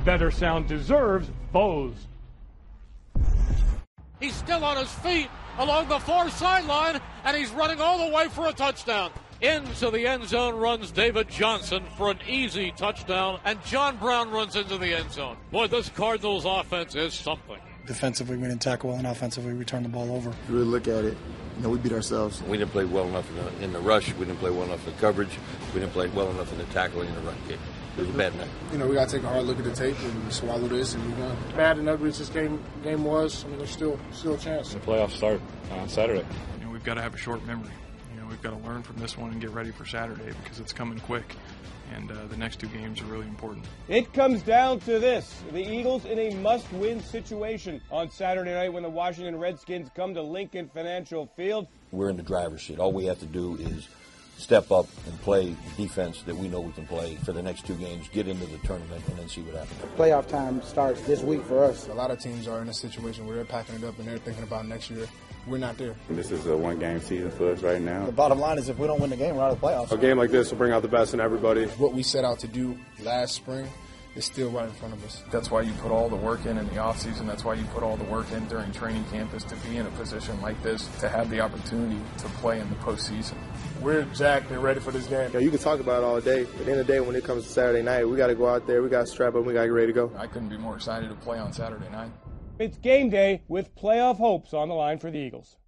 Better Sound deserves Bose. He's still on his feet along the far sideline, and he's running all the way for a touchdown. Into the end zone runs David Johnson for an easy touchdown, and John Brown runs into the end zone. Boy, this Cardinals offense is something. Defensively, we didn't tackle well, and offensively, we turned the ball over. If you really look at it, we beat ourselves. We didn't play well enough in the rush. We didn't play well enough in coverage. We didn't play well enough in the tackling and the run game. It was a bad night. We got to take a hard look at the tape and swallow this and move on. Bad and ugly as this game was, there's still a chance. The playoffs start on Saturday. We've got to have a short memory. We've got to learn from this one and get ready for Saturday because it's coming quick. And the next two games are really important. It comes down to this. The Eagles in a must-win situation on Saturday night when the Washington Redskins come to Lincoln Financial Field. We're in the driver's seat. All we have to do is step up and play the defense that we know we can play for the next two games, get into the tournament, and then see what happens. Playoff time starts this week for us. A lot of teams are in a situation where they're packing it up and they're thinking about next year. We're not there. This is a one-game season for us right now. The bottom line is if we don't win the game, we're out of the playoffs. A game like this will bring out the best in everybody. What we set out to do last spring is still right in front of us. That's why you put all the work in the offseason. That's why you put all the work in during training camp is to be in a position like this, to have the opportunity to play in the postseason. We're jacked and ready for this game. You can talk about it all day. At the end of the day, when it comes to Saturday night, we got to go out there, we got to strap up, we got to get ready to go. I couldn't be more excited to play on Saturday night. It's game day with playoff hopes on the line for the Eagles.